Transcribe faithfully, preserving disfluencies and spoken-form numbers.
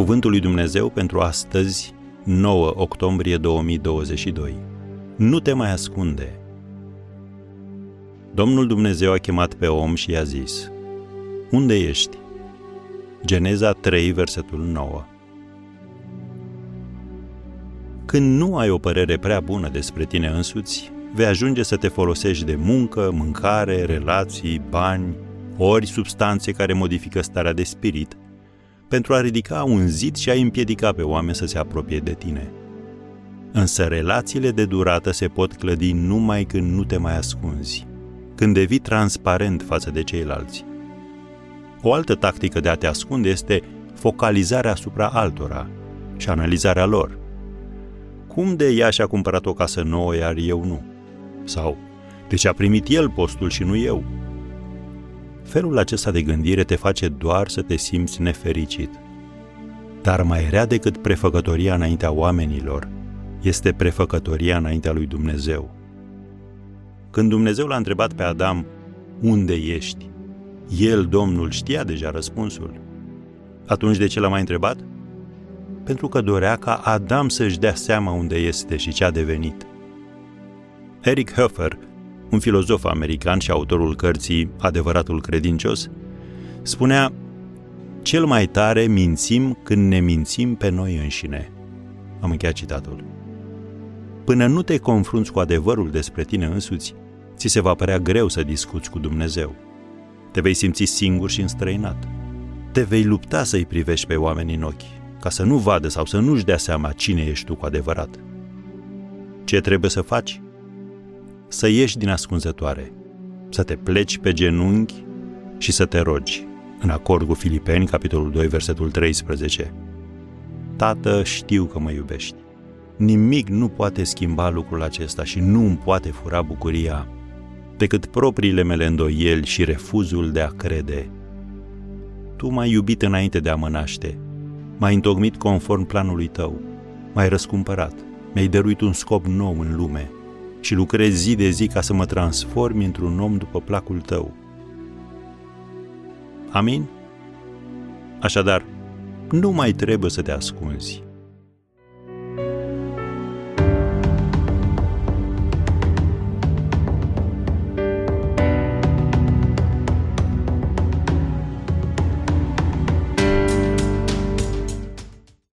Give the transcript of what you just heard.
Cuvântul lui Dumnezeu pentru astăzi, nouă octombrie două mii douăzeci și doi. Nu te mai ascunde. Domnul Dumnezeu a chemat pe om și i-a zis: unde ești? Geneza trei, versetul nouă. Când nu ai o părere prea bună despre tine însuți, vei ajunge să te folosești de muncă, mâncare, relații, bani, ori substanțe care modifică starea de spirit, pentru a ridica un zid și a împiedica pe oameni să se apropie de tine. Însă relațiile de durată se pot clădi numai când nu te mai ascunzi, când devii transparent față de ceilalți. O altă tactică de a te ascunde este focalizarea asupra altora și analizarea lor. Cum de ea și-a cumpărat o casă nouă, iar eu nu? Sau, de ce a primit el postul și nu eu? Felul acesta de gândire te face doar să te simți nefericit. Dar mai rea decât prefăcătoria înaintea oamenilor este prefăcătoria înaintea lui Dumnezeu. Când Dumnezeu l-a întrebat pe Adam: unde ești? El, Domnul, știa deja răspunsul. Atunci de ce l-a mai întrebat? Pentru că dorea ca Adam să-și dea seama unde este și ce a devenit. Eric Hoffer, un filozof american și autorul cărții Adevăratul credincios, spunea: cel mai tare mințim când ne mințim pe noi înșine. Am încheiat citatul. Până nu te confrunți cu adevărul despre tine însuți, ți se va părea greu să discuți cu Dumnezeu. Te vei simți singur și înstrăinat. Te vei lupta să-i privești pe oameni în ochi, ca să nu vadă sau să nu-și dea seama cine ești tu cu adevărat. Ce trebuie să faci? Să ieși din ascunzătoare, să te pleci pe genunchi și să te rogi, în acord cu Filipeni, capitolul doi, versetul treisprezece. Tată, știu că mă iubești. Nimic nu poate schimba lucrul acesta și nu îmi poate fura bucuria decât propriile mele îndoieli și refuzul de a crede. Tu m-ai iubit înainte de a mă naște, m-ai întocmit conform planului tău, m-ai răscumpărat, mi-ai dăruit un scop nou în lume și lucrezi zi de zi ca să mă transformi într-un om după placul tău. Amin? Așadar, nu mai trebuie să te ascunzi.